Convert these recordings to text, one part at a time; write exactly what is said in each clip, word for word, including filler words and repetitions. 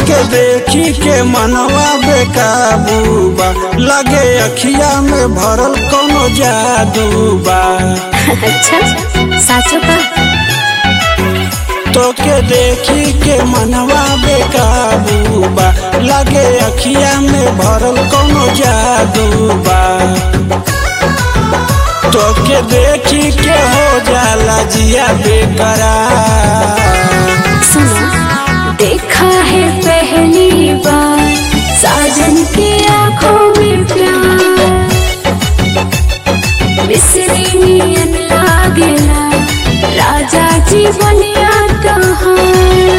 के देखी के मनवा बेकाबू बा, लगे अखिया में भरल कोनो जादू बा। अच्छा साचो का? तो के देखी के मनवा बेकाबू बा, लगे अखिया में भरल कोनो जादू बा। तो के देखी के हो जाला जिया बेकरार। सुनो, देखा है पहली बार साजन की आंखों में प्यार, मिस्री नियन लागेला राजा जी बनिया कहाँ।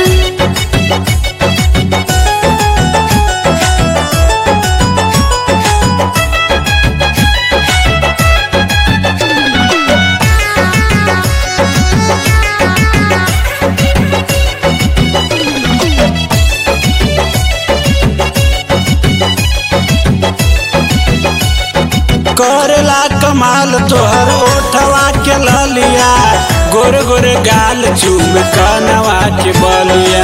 करेला कमाल तोहर ओठवा के ललिया, गोरे गोरे गाल चूम कनवा के बलिया।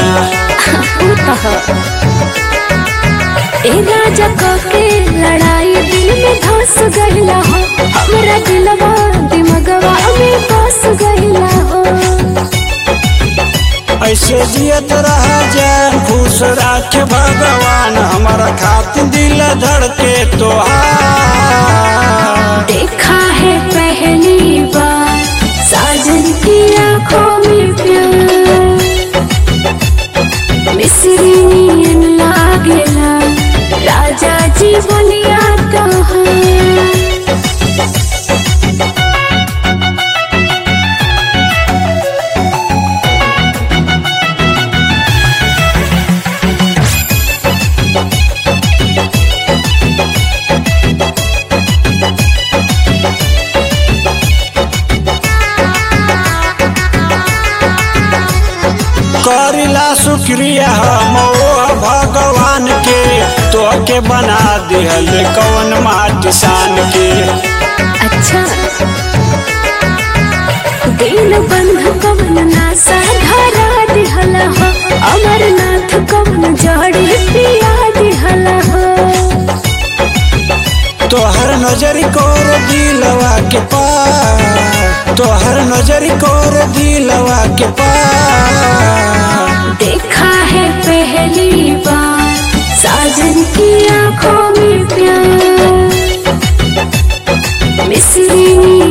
ए राजा के लड़ाई दिल में धस गइला हो, हमरा दिलवा दिमगवा में बस गइला हो। ऐसे जियत रहा जान खुश राखे भगवान, हमारा खातिर दिल धड़के तोहार। देखा है पहली बार साजन की आंखों में प्यार, मिस्री नियन लागेला राजा जी बनिया कहाँ। करिला शुक्रिया हम भगवान के, तो के बना दिहल कौन माटी सान के। अच्छा दिल बंध कवन नासा धरा दिहला हो, अमरनाथ कवन जड़ी पिया दिहला हो। तोहर नजरी कोर दिलवा के पार, तोहर नजरी कोर दिलवा के पार। देखा है पहली बार साजन की आंखों में प्यार, मिस्री